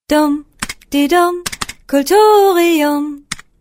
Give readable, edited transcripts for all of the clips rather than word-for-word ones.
Dum, di dum, Kulturium.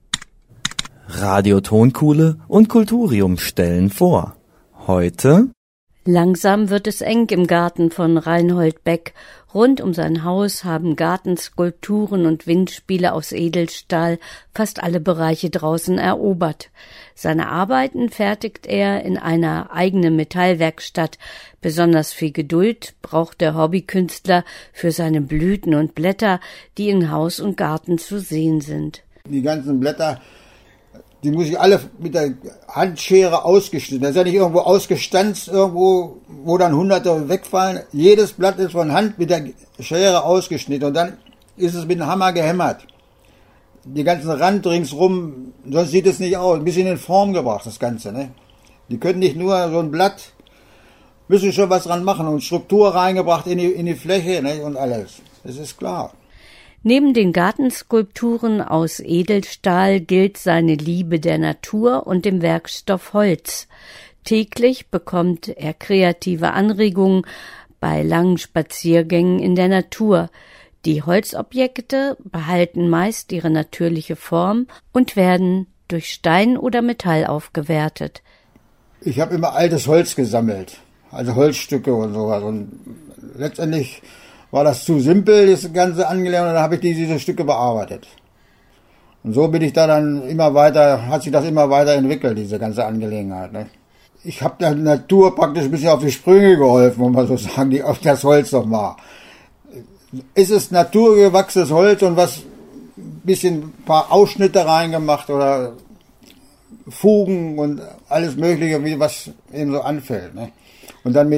Radio Tonkuhle und Kulturium stellen vor. Heute: Langsam wird es eng im Garten von Reinhold Beck. Rund um sein Haus haben Gartenskulpturen und Windspiele aus Edelstahl fast alle Bereiche draußen erobert. Seine Arbeiten fertigt er in einer eigenen Metallwerkstatt. Besonders viel Geduld braucht der Hobbykünstler für seine Blüten und Blätter, die in Haus und Garten zu sehen sind. Die ganzen Blätter, die muss ich alle mit der Handschere ausgeschnitten. Das ist ja nicht irgendwo ausgestanzt, irgendwo, wo dann Hunderte wegfallen. Jedes Blatt ist von Hand mit der Schere ausgeschnitten und dann ist es mit dem Hammer gehämmert. Die ganzen Rand ringsrum, sonst sieht es nicht aus. Ein bisschen in Form gebracht, das Ganze, ne? Die können nicht nur so ein Blatt, müssen schon was dran machen und Struktur reingebracht in die Fläche, ne? Und alles. Das ist klar. Neben den Gartenskulpturen aus Edelstahl gilt seine Liebe der Natur und dem Werkstoff Holz. Täglich bekommt er kreative Anregungen bei langen Spaziergängen in der Natur. Die Holzobjekte behalten meist ihre natürliche Form und werden durch Stein oder Metall aufgewertet. Ich habe immer altes Holz gesammelt, also Holzstücke und sowas. Und letztendlich war das zu simpel, das ganze Angelegenheit, und dann habe ich diese Stücke bearbeitet. Und so bin ich da dann immer weiter, hat sich das immer weiter entwickelt, diese ganze Angelegenheit, ne? Ich habe der Natur praktisch ein bisschen auf die Sprünge geholfen, muss man so sagen, die auf das Holz noch war. Es ist naturgewachsenes Holz und was ein bisschen ein paar Ausschnitte reingemacht oder Fugen und alles Mögliche, wie was eben so anfällt, ne? Und dann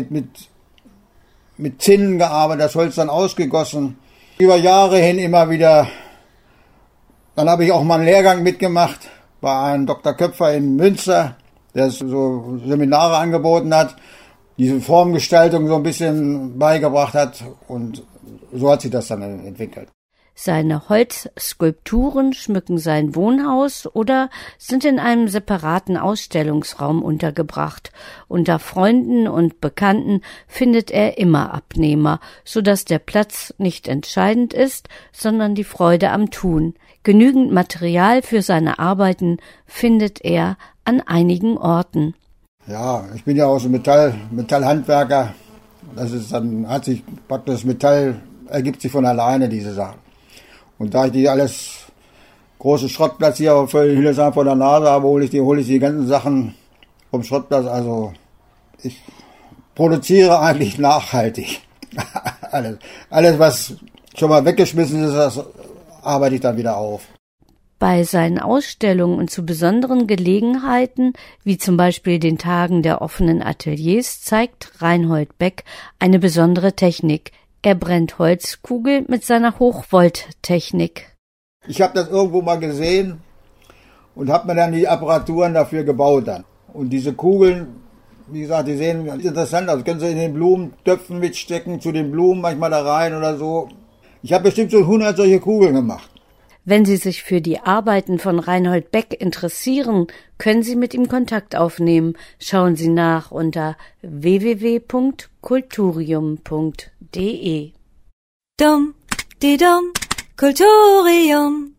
mit Zinnen gearbeitet, das Holz dann ausgegossen. Über Jahre hin immer wieder. Dann habe ich auch mal einen Lehrgang mitgemacht bei einem Dr. Köpfer in Münster, der so Seminare angeboten hat, diese Formgestaltung so ein bisschen beigebracht hat und so hat sich das dann entwickelt. Seine Holzskulpturen schmücken sein Wohnhaus oder sind in einem separaten Ausstellungsraum untergebracht. Unter Freunden und Bekannten findet er immer Abnehmer, sodass der Platz nicht entscheidend ist, sondern die Freude am Tun. Genügend Material für seine Arbeiten findet er an einigen Orten. Ja, ich bin ja auch so Metallhandwerker. Das ist dann, hat sich praktisch das Metall, ergibt sich von alleine, diese Sachen. Und da ich die alles, große Schrottplatz hier für Hildesheim vor der Nase habe, hole ich die ganzen Sachen vom Schrottplatz. Also ich produziere eigentlich nachhaltig. alles, was schon mal weggeschmissen ist, das arbeite ich dann wieder auf. Bei seinen Ausstellungen und zu besonderen Gelegenheiten, wie zum Beispiel den Tagen der offenen Ateliers, zeigt Reinhold Beck eine besondere Technik. Er brennt Holzkugel mit seiner Hochvolttechnik. Ich habe das irgendwo mal gesehen und habe mir dann die Apparaturen dafür gebaut dann. Und diese Kugeln, wie gesagt, die sehen interessant aus. Können Sie in den Blumentöpfen mitstecken, zu den Blumen manchmal da rein oder so. Ich habe bestimmt so 100 solche Kugeln gemacht. Wenn Sie sich für die Arbeiten von Reinhold Beck interessieren, können Sie mit ihm Kontakt aufnehmen. Schauen Sie nach unter www.kulturium.de. Dum, di dum, Kulturium.